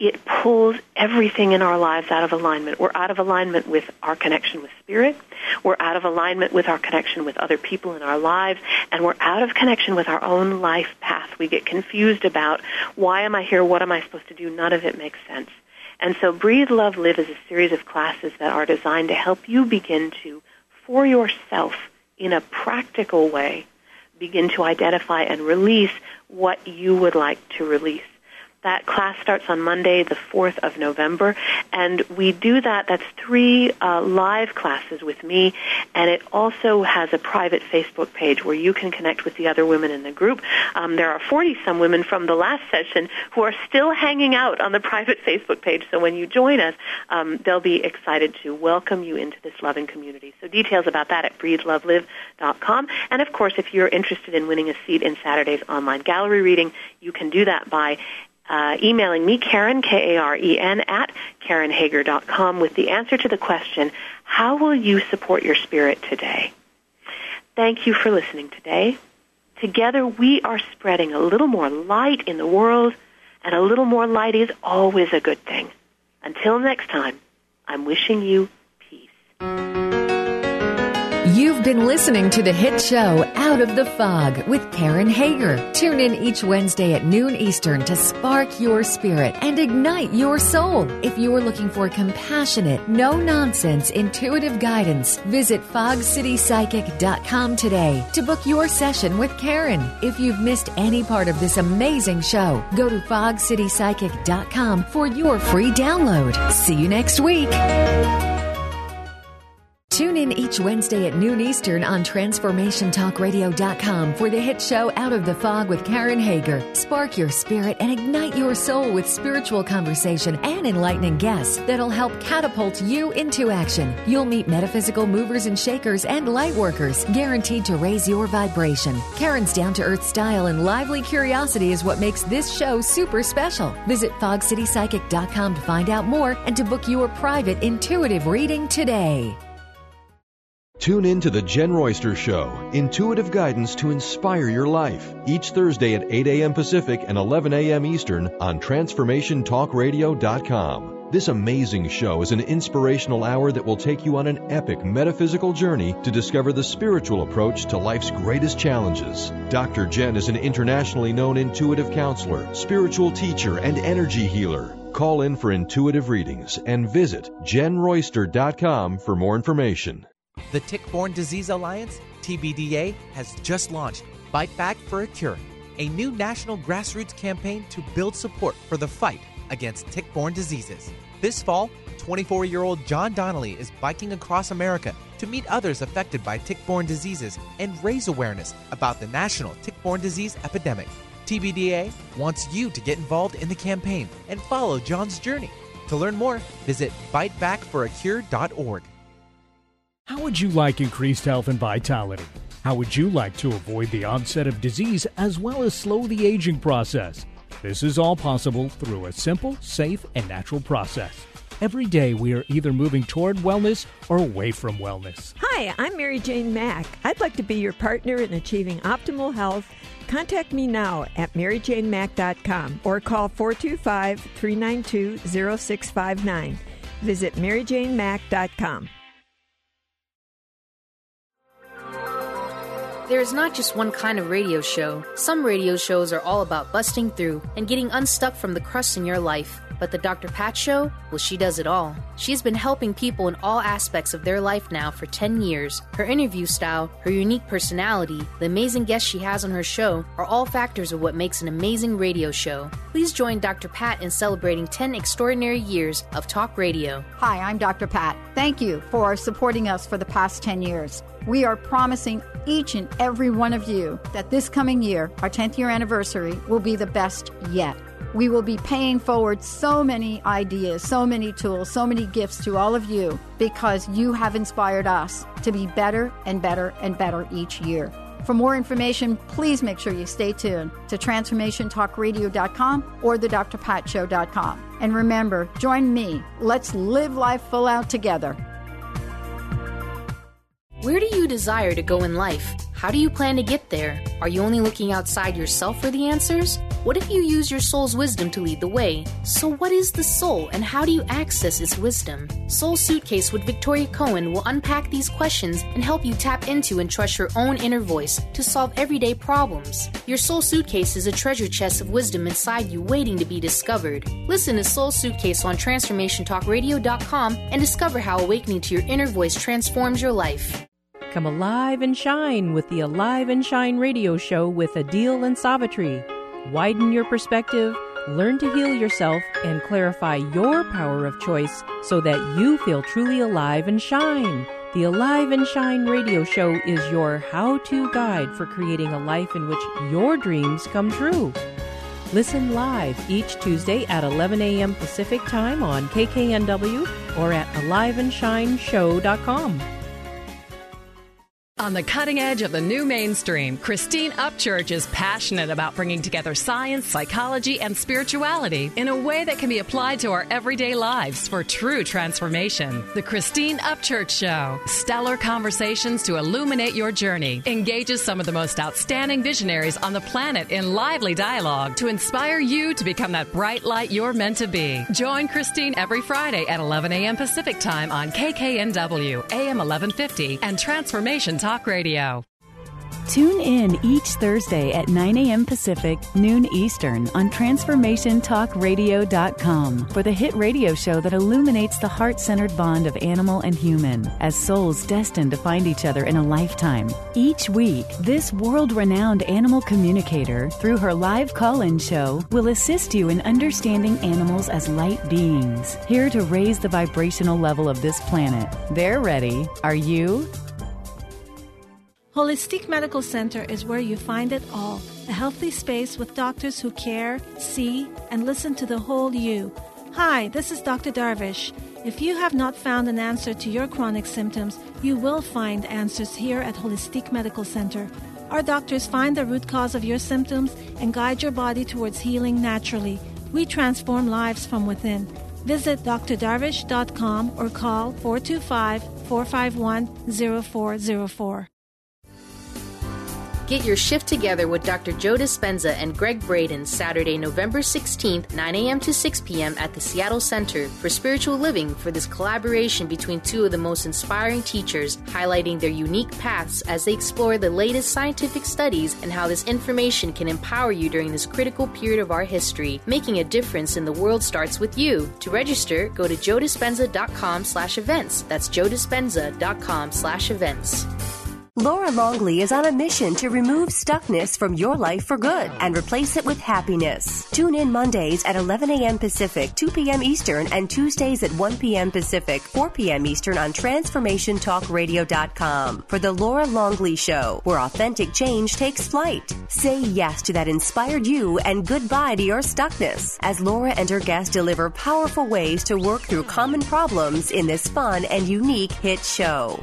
it pulls everything in our lives out of alignment. We're out of alignment with our connection with spirit. We're out of alignment with our connection with other people in our lives. And we're out of connection with our own life path. We get confused about, why am I here? What am I supposed to do? None of it makes sense. And so Breathe, Love, Live is a series of classes that are designed to help you begin to, for yourself, in a practical way, begin to identify and release what you would like to release. That class starts on Monday, the fourth of November, and we do that. That's three uh, live classes with me, and it also has a private Facebook page where you can connect with the other women in the group. Um, there are forty-some women from the last session who are still hanging out on the private Facebook page, so when you join us, um, they'll be excited to welcome you into this loving community. So details about that at breathe love live dot com. And, of course, if you're interested in winning a seat in Saturday's online gallery reading, you can do that by Uh, emailing me, Karen, K A R E N, at Karen Hager dot com with the answer to the question, how will you support your spirit today? Thank you for listening today. Together we are spreading a little more light in the world, and a little more light is always a good thing. Until next time, I'm wishing you You've been listening to the hit show Out of the Fog with Karen Hager. Tune in each Wednesday at noon Eastern to spark your spirit and ignite your soul. If you're looking for compassionate, no-nonsense, intuitive guidance, visit fog city psychic dot com today to book your session with Karen. If you've missed any part of this amazing show, go to fog city psychic dot com for your free download. See you next week. Tune in each Wednesday at noon Eastern on transformation talk radio dot com for the hit show Out of the Fog with Karen Hager. Spark your spirit and ignite your soul with spiritual conversation and enlightening guests that'll help catapult you into action. You'll meet metaphysical movers and shakers and light workers, guaranteed to raise your vibration. Karen's down-to-earth style and lively curiosity is what makes this show super special. Visit fog city psychic dot com to find out more and to book your private intuitive reading today. Tune in to The Jen Royster Show, intuitive guidance to inspire your life, each Thursday at eight a.m. Pacific and eleven a.m. Eastern on transformation talk radio dot com. This amazing show is an inspirational hour that will take you on an epic metaphysical journey to discover the spiritual approach to life's greatest challenges. Doctor Jen is an internationally known intuitive counselor, spiritual teacher, and energy healer. Call in for intuitive readings and visit jen royster dot com for more information. The Tick-Borne Disease Alliance, T B D A, has just launched Fight Back for a Cure, a new national grassroots campaign to build support for the fight against tick-borne diseases. This fall, twenty-four-year-old John Donnelly is biking across America to meet others affected by tick-borne diseases and raise awareness about the national tick-borne disease epidemic. T B D A wants you to get involved in the campaign and follow John's journey. To learn more, visit fight back for a cure dot org. How would you like increased health and vitality? How would you like to avoid the onset of disease as well as slow the aging process? This is all possible through a simple, safe, and natural process. Every day we are either moving toward wellness or away from wellness. Hi, I'm Mary Jane Mack. I'd like to be your partner in achieving optimal health. Contact me now at mary jane mack dot com or call four two five, three nine two, zero six five nine. Visit mary jane mack dot com. There is not just one kind of radio show. Some radio shows are all about busting through and getting unstuck from the crust in your life. But the Doctor Pat Show, well, she does it all. She's been helping people in all aspects of their life now for ten years. Her interview style, her unique personality, the amazing guests she has on her show are all factors of what makes an amazing radio show. Please join Doctor Pat in celebrating ten extraordinary years of talk radio. Hi, I'm Doctor Pat. Thank you for supporting us for the past ten years. We are promising each and every one of you that this coming year, our tenth year anniversary, will be the best yet. We will be paying forward so many ideas, so many tools, so many gifts to all of you because you have inspired us to be better and better and better each year. For more information, please make sure you stay tuned to transformation talk radio dot com or the dr pat show dot com. And remember, join me. Let's live life full out together. Where do you desire to go in life? How do you plan to get there? Are you only looking outside yourself for the answers? What if you use your soul's wisdom to lead the way? So what is the soul and how do you access its wisdom? Soul Suitcase with Victoria Cohen will unpack these questions and help you tap into and trust your own inner voice to solve everyday problems. Your Soul Suitcase is a treasure chest of wisdom inside you waiting to be discovered. Listen to Soul Suitcase on transformation talk radio dot com and discover how awakening to your inner voice transforms your life. Come alive and shine with the Alive and Shine radio show with Adil and Savitri. Widen your perspective, learn to heal yourself, and clarify your power of choice so that you feel truly alive and shine. The Alive and Shine radio show is your how-to guide for creating a life in which your dreams come true. Listen live each Tuesday at eleven a.m. Pacific Time on K K N W or at alive and shine show dot com. On the cutting edge of the new mainstream, Christine Upchurch is passionate about bringing together science, psychology, and spirituality in a way that can be applied to our everyday lives for true transformation. The Christine Upchurch Show, stellar conversations to illuminate your journey, engages some of the most outstanding visionaries on the planet in lively dialogue to inspire you to become that bright light you're meant to be. Join Christine every Friday at eleven a.m. Pacific Time on K K N W, A M eleven fifty, and Transformation Talk Radio. Tune in each Thursday at nine a.m. Pacific, noon Eastern on transformation talk radio dot com for the hit radio show that illuminates the heart-centered bond of animal and human as souls destined to find each other in a lifetime. Each week, this world-renowned animal communicator, through her live call-in show, will assist you in understanding animals as light beings, here to raise the vibrational level of this planet. They're ready. Are you? Holistic Medical Center is where you find it all. A healthy space with doctors who care, see, and listen to the whole you. Hi, this is Doctor Darvish. If you have not found an answer to your chronic symptoms, you will find answers here at Holistic Medical Center. Our doctors find the root cause of your symptoms and guide your body towards healing naturally. We transform lives from within. Visit d r darvish dot com or call four two five, four five one, zero four zero four. Get your shift together with Doctor Joe Dispenza and Greg Braden Saturday, November sixteenth, nine a.m. to six p.m. at the Seattle Center for Spiritual Living for this collaboration between two of the most inspiring teachers, highlighting their unique paths as they explore the latest scientific studies and how this information can empower you during this critical period of our history. Making a difference in the world starts with you. To register, go to joe dispenza dot com slash events. That's joe dispenza dot com slash events. Laura Longley is on a mission to remove stuckness from your life for good and replace it with happiness. Tune in Mondays at eleven a.m. Pacific, two p.m. Eastern, and Tuesdays at one p.m. Pacific, four p.m. Eastern on transformation talk radio dot com for the Laura Longley Show, where authentic change takes flight. Say yes to that inspired you and goodbye to your stuckness as Laura and her guests deliver powerful ways to work through common problems in this fun and unique hit show.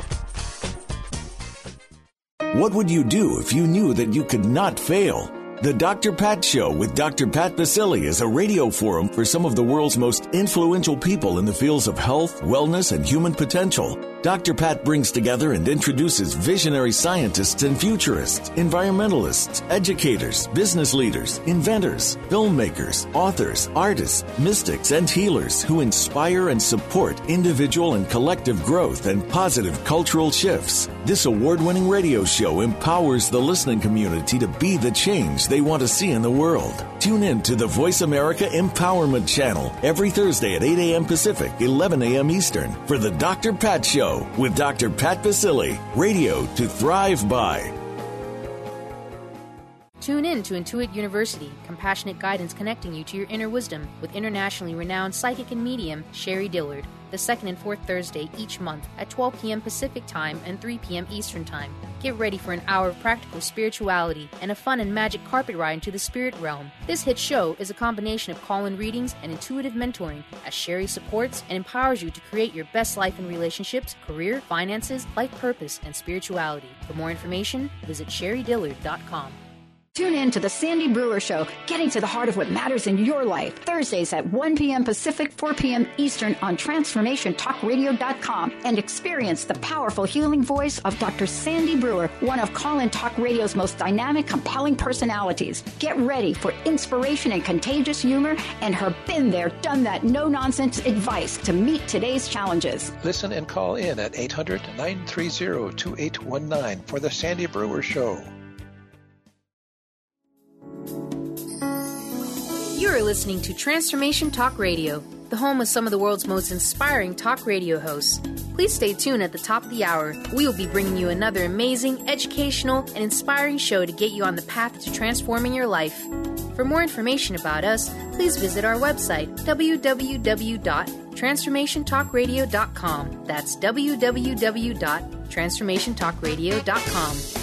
What would you do if you knew that you could not fail? The Doctor Pat Show with Doctor Pat Baccili is a radio forum for some of the world's most influential people in the fields of health, wellness, and human potential. Doctor Pat brings together and introduces visionary scientists and futurists, environmentalists, educators, business leaders, inventors, filmmakers, authors, artists, mystics, and healers who inspire and support individual and collective growth and positive cultural shifts. This award-winning radio show empowers the listening community to be the change they want to see in the world. Tune in to the Voice America Empowerment Channel every Thursday at eight a.m. Pacific, eleven a.m. Eastern for the Doctor Pat Show with Doctor Pat Baccili, radio to thrive by. Tune in to Intuit University, compassionate guidance connecting you to your inner wisdom with internationally renowned psychic and medium Sherry Dillard, the second and fourth Thursday each month at twelve p.m. Pacific Time and three p.m. Eastern Time. Get ready for an hour of practical spirituality and a fun and magic carpet ride into the spirit realm. This hit show is a combination of call-in readings and intuitive mentoring as Sherry supports and empowers you to create your best life in relationships, career, finances, life purpose, and spirituality. For more information, visit sherry dillard dot com. Tune in to the Sandy Brewer Show, getting to the heart of what matters in your life. Thursdays at one p.m. Pacific, four p.m. Eastern on transformation talk radio dot com, and experience the powerful healing voice of Doctor Sandy Brewer, one of Call-In Talk Radio's most dynamic, compelling personalities. Get ready for inspiration and contagious humor and her been there, done that, no-nonsense advice to meet today's challenges. Listen and call in at eight hundred, nine three zero, two eight one nine for the Sandy Brewer Show. You are listening to Transformation Talk Radio, the home of some of the world's most inspiring talk radio hosts. Please stay tuned at the top of the hour. We will be bringing you another amazing, educational, and inspiring show to get you on the path to transforming your life. For more information about us, please visit our website, w w w dot transformation talk radio dot com. That's w w w dot transformation talk radio dot com.